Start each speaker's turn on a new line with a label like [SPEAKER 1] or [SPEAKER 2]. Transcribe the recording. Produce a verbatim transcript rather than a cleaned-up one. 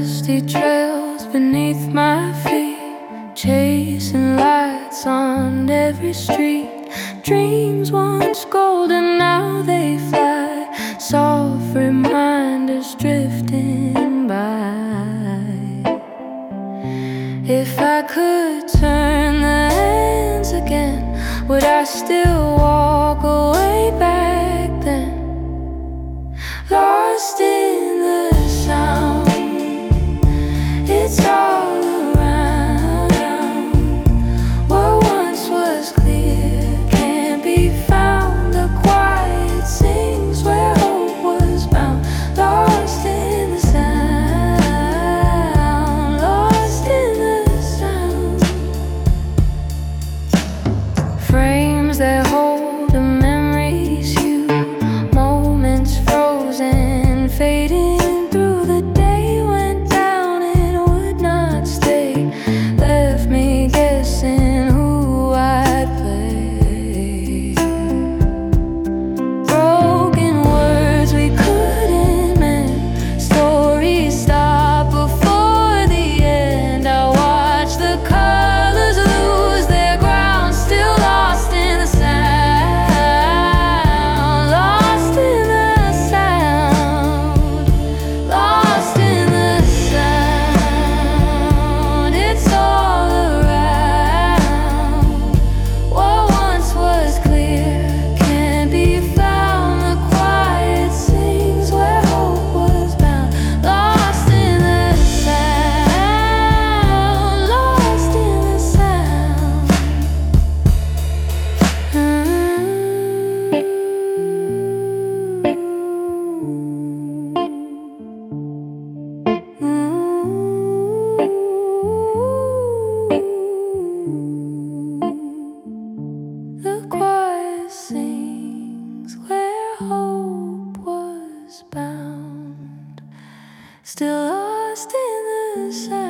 [SPEAKER 1] dusty trails beneath my feet, chasing lights on every street. Dreams once golden, now they fly, soft reminders drifting by. If I could turn the hands again, would I still walk away back then? Lost in the sound, it's all around. What once was clear can't be found. The quiet sings where hope was bound. Lost in the sound, lost in the sound. Frames that hold the memories you, moments frozen, fading through the day. Went down and would not stay, left me guessing who I'd play. Broken words we couldn't mend, stories stop before the end. I watch the colors lose their ground, still lost in the sound. Lost in the sound, lost in the sound. It's all around. What once was clear can't be found. The quiet sings where hope was bound. Lost in the sound, lost in the sound. The quiet sings where hope was bound, still lost in the sound.